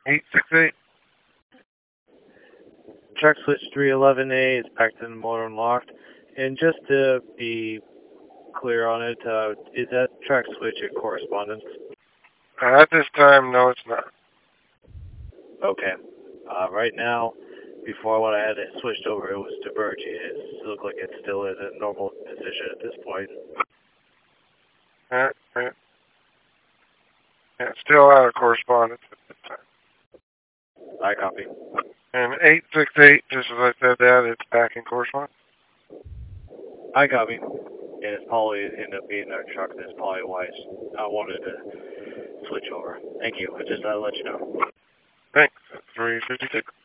868. Track switch 311A is packed in motor and locked. And just to be clear on it, is that track switch a correspondence? At this time, no, it's not. Okay. Right now, before when I had it switched over, it was diverging. It looks like it's still in a normal position at this point. Right. Yeah, still out of correspondence at this time. I copy. And 868, just as I said that, it's back in correspondence. I copy. And it's probably ended up being our truck. That's probably why I wanted to switch over. Thank you. I just thought I'd let you know. Thanks. 356.